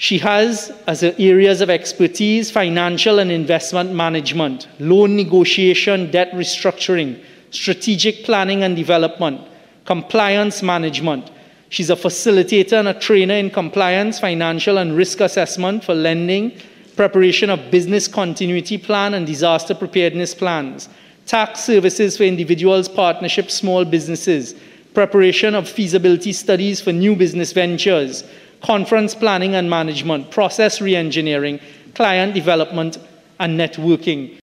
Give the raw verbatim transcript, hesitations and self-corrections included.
She has, as her areas of expertise, financial and investment management, loan negotiation, debt restructuring, strategic planning and development, compliance management. She's a facilitator and a trainer in compliance, financial and risk assessment for lending, preparation of business continuity plan and disaster preparedness plans, tax services for individuals, partnerships, small businesses, preparation of feasibility studies for new business ventures, conference planning and management, process re-engineering, client development, and networking.